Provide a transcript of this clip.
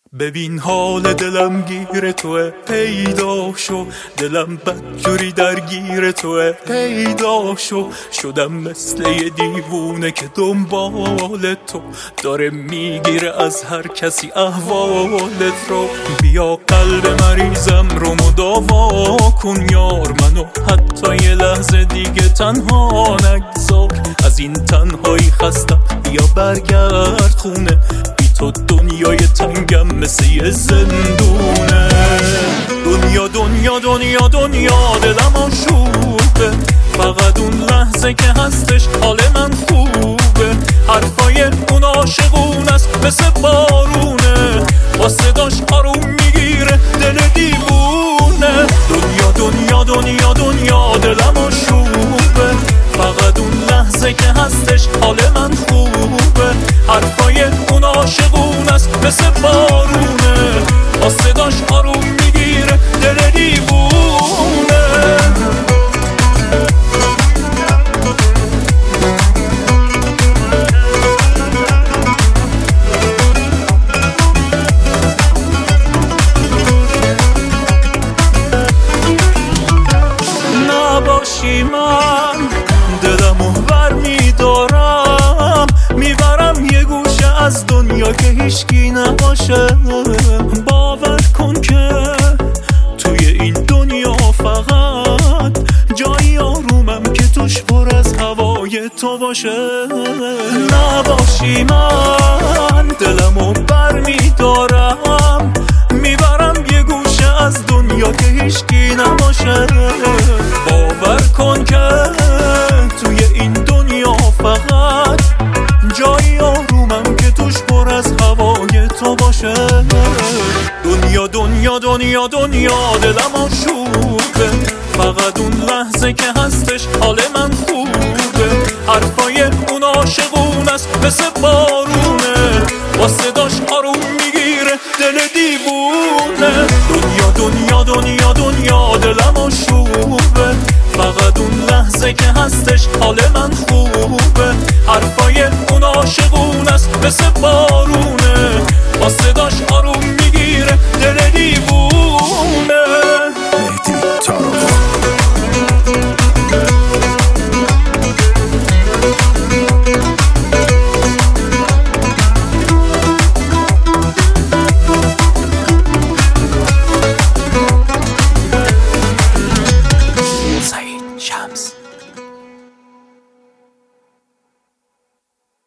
ببین حال دلم گیر توه، پیدا شو. دلم بدجوری درگیر توه، پیدا شو. شدم مثل یه دیوونه که دنبال تو داره میگیره از هر کسی احوالت رو. بیا قلب مریضم رو مداوا کن یار، منو حتی یه لحظه دیگه تنها نگذار. از این تنهایی خستم، بیا برگرد خونه. تو دنیای تنگم مثل یه زندونه. دنیا دنیا دنیا دنیا دلم آشوبه، فقط اون لحظه که هستش حال من خوبه. حرفای اون عاشقون است مثل بارونه، با صداش آروم میگیره دل دیوونه. دنیا دنیا دنیا دنیا دلم آشوبه، فقط اون لحظه که هستش حال من خوبه. حرفای اون عاشقون است مثل بارونه، با صداش آروم میگیره دل دیوونه. نباشی من دلمو بر میدارم، میبرم یه گوشه از دنیا که هیچکی نباشه. باور کن که توی این دنیا فقط جایی آرومم که توش پر از هوای تو باشه. نباشی من دلمو بر میدارم، میبرم یه گوشه از دنیا که هیچکی نباشه. باور کن که توی این دنیا فقط جایی آرومم که توش پر از هوای تو باشه. دنیا دنیا دنیا دنیا دلم آشوبه، فقط اون لحظه که هستش حال من خوبه. حرفای اون عاشقون است مثل بارونه، با صداش آروم میگیره دل دیوونه. دنیا دنیا دنیا دنیا دلم آشوبه، فقط اون لحظه که هستش حال من خوبه. حرفای اون عاشقون است مثل بارونه،